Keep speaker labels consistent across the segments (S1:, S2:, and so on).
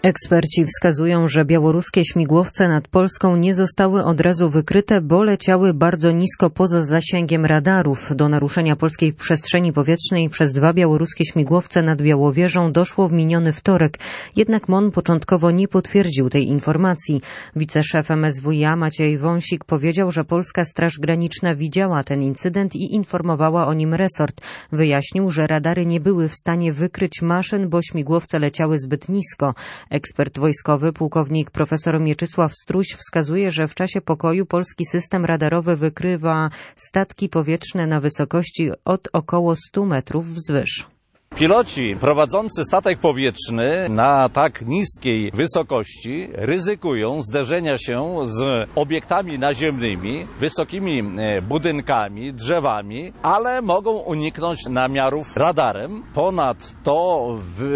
S1: Eksperci wskazują, że białoruskie śmigłowce nad Polską nie zostały od razu wykryte, bo leciały bardzo nisko poza zasięgiem radarów. Do naruszenia polskiej przestrzeni powietrznej przez 2 białoruskie śmigłowce nad Białowieżą doszło w miniony wtorek. Jednak MON początkowo nie potwierdził tej informacji. Wiceszef MSWiA Maciej Wąsik powiedział, że polska Straż Graniczna widziała ten incydent i informowała o nim resort. Wyjaśnił, że radary nie były w stanie wykryć maszyn, bo śmigłowce leciały zbyt nisko. Ekspert wojskowy, pułkownik profesor Mieczysław Struś wskazuje, że w czasie pokoju polski system radarowy wykrywa statki powietrzne na wysokości od około 100 metrów wzwyż.
S2: Piloci prowadzący statek powietrzny na tak niskiej wysokości ryzykują zderzenia się z obiektami naziemnymi, wysokimi budynkami, drzewami, ale mogą uniknąć namiarów radarem. Ponadto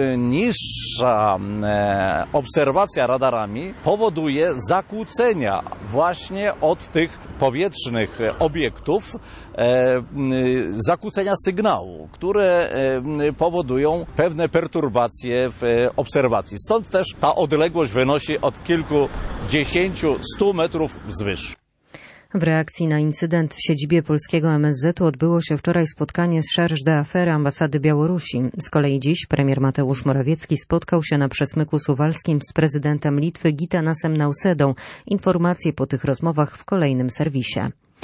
S2: niższa obserwacja radarami powoduje zakłócenia właśnie od tych powietrznych obiektów, zakłócenia sygnału, które powodują pewne perturbacje w obserwacji. Stąd też ta odległość wynosi od kilkudziesięciu, 100 metrów wzwyż.
S1: W reakcji na incydent w siedzibie polskiego MSZ-u odbyło się wczoraj spotkanie z Charge d'Affaires ambasady Białorusi. Z kolei dziś premier Mateusz Morawiecki spotkał się na Przesmyku Suwalskim z prezydentem Litwy Gitanasem Nausedą. Informacje po tych rozmowach w kolejnym serwisie.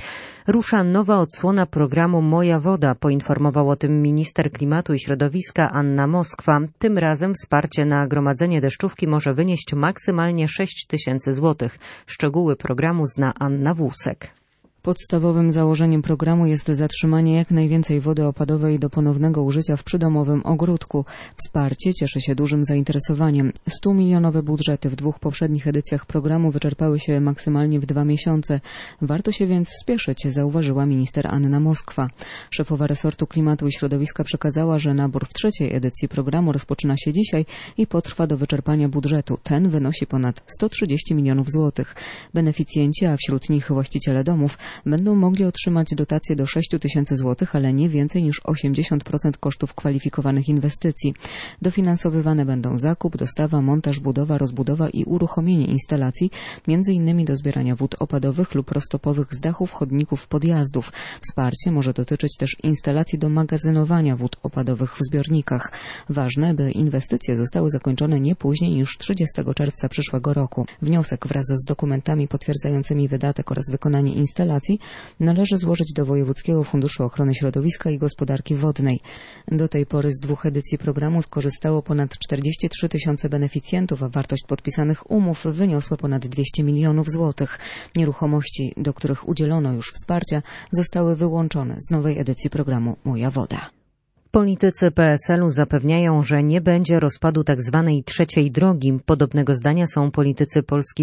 S1: Rusza nowa odsłona programu Moja Woda, poinformował o tym minister klimatu i środowiska Anna Moskwa. Tym razem wsparcie na gromadzenie deszczówki może wynieść maksymalnie 6 000 złotych. Szczegóły programu zna Anna Włusek.
S3: Podstawowym założeniem programu jest zatrzymanie jak najwięcej wody opadowej do ponownego użycia w przydomowym ogródku. Wsparcie cieszy się dużym zainteresowaniem. 100-milionowe budżety w 2 poprzednich edycjach programu wyczerpały się maksymalnie w 2 miesiące. Warto się więc spieszyć, zauważyła minister Anna Moskwa. Szefowa resortu klimatu i środowiska przekazała, że nabór w 3. edycji programu rozpoczyna się dzisiaj i potrwa do wyczerpania budżetu. Ten wynosi ponad 130 milionów złotych. Beneficjenci, a wśród nich właściciele domów, będą mogli otrzymać dotacje do 6 000 złotych, ale nie więcej niż 80% kosztów kwalifikowanych inwestycji. Dofinansowywane będą zakup, dostawa, montaż, budowa, rozbudowa i uruchomienie instalacji, m.in. do zbierania wód opadowych lub roztopowych z dachów, chodników, podjazdów. Wsparcie może dotyczyć też instalacji do magazynowania wód opadowych w zbiornikach. Ważne, by inwestycje zostały zakończone nie później niż 30 czerwca przyszłego roku. Wniosek wraz z dokumentami potwierdzającymi wydatek oraz wykonanie instalacji należy złożyć do Wojewódzkiego Funduszu Ochrony Środowiska i Gospodarki Wodnej. Do tej pory z 2 edycji programu skorzystało ponad 43 000 beneficjentów, a wartość podpisanych umów wyniosła ponad 200 milionów złotych. Nieruchomości, do których udzielono już wsparcia, zostały wyłączone z nowej edycji programu Moja Woda.
S1: Politycy PSL-u zapewniają, że nie będzie rozpadu tzw. trzeciej drogi. Podobnego zdania są politycy Polski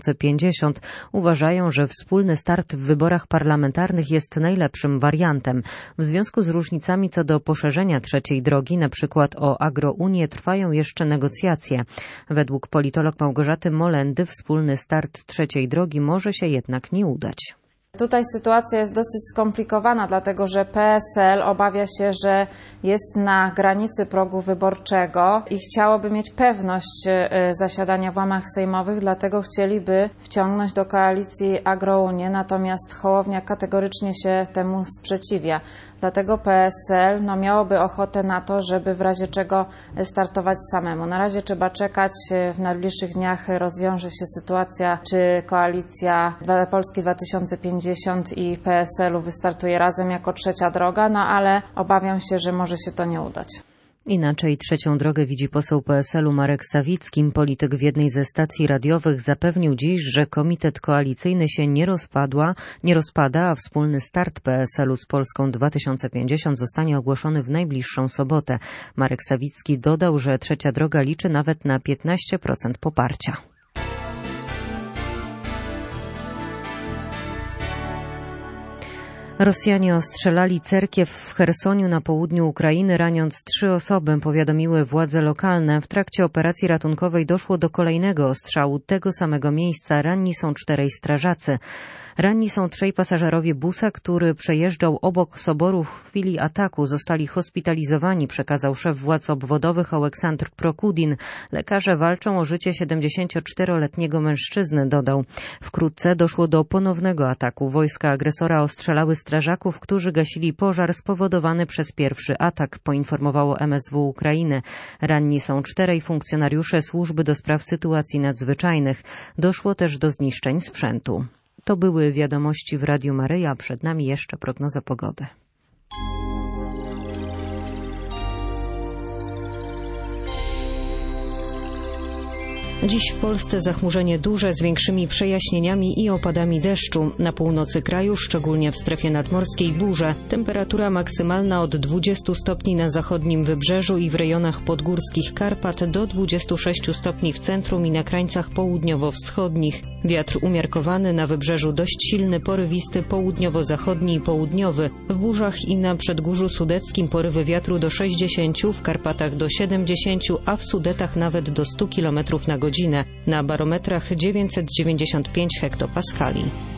S1: 2050. Uważają, że wspólny start w wyborach parlamentarnych jest najlepszym wariantem. W związku z różnicami co do poszerzenia trzeciej drogi, np. o Agrounię, trwają jeszcze negocjacje. Według politolog Małgorzaty Molendy wspólny start trzeciej drogi może się jednak nie udać.
S4: Tutaj sytuacja jest dosyć skomplikowana, dlatego że PSL obawia się, że jest na granicy progu wyborczego i chciałoby mieć pewność zasiadania w łamach sejmowych, dlatego chcieliby wciągnąć do koalicji Agrounię, natomiast Hołownia kategorycznie się temu sprzeciwia. Dlatego PSL miałoby ochotę na to, żeby w razie czego startować samemu. Na razie trzeba czekać, w najbliższych dniach rozwiąże się sytuacja, czy koalicja Polski 2050 i PSL-u wystartuje razem jako trzecia droga, ale obawiam się, że może się to nie udać.
S1: Inaczej trzecią drogę widzi poseł PSL-u Marek Sawicki. Polityk w jednej ze stacji radiowych zapewnił dziś, że komitet koalicyjny się nie rozpada, a wspólny start PSL-u z Polską 2050 zostanie ogłoszony w najbliższą sobotę. Marek Sawicki dodał, że trzecia droga liczy nawet na 15% poparcia. Rosjanie ostrzelali cerkiew w Chersoniu na południu Ukrainy, raniąc 3 osoby, powiadomiły władze lokalne. W trakcie operacji ratunkowej doszło do kolejnego ostrzału tego samego miejsca. Ranni są 4 strażacy. Ranni są 3 pasażerowie busa, który przejeżdżał obok soboru w chwili ataku. Zostali hospitalizowani, przekazał szef władz obwodowych Aleksandr Prokudin. Lekarze walczą o życie 74-letniego mężczyzny, dodał. Wkrótce doszło do ponownego ataku. Wojska agresora ostrzelały strażaków, którzy gasili pożar spowodowany przez pierwszy atak, poinformowało MSW Ukrainy. Ranni są 4 funkcjonariusze służby do spraw sytuacji nadzwyczajnych. Doszło też do zniszczeń sprzętu. To były wiadomości w Radiu Maryja, przed nami jeszcze prognoza pogody. Dziś w Polsce zachmurzenie duże z większymi przejaśnieniami i opadami deszczu. Na północy kraju, szczególnie w strefie nadmorskiej, burze. Temperatura maksymalna od 20 stopni na zachodnim wybrzeżu i w rejonach podgórskich Karpat do 26 stopni w centrum i na krańcach południowo-wschodnich. Wiatr umiarkowany, na wybrzeżu dość silny, porywisty, południowo-zachodni i południowy. W Burzach i na Przedgórzu Sudeckim porywy wiatru do 60, w Karpatach do 70, a w Sudetach nawet do 100 km na godzinę. Na barometrach 995 hektopaskali.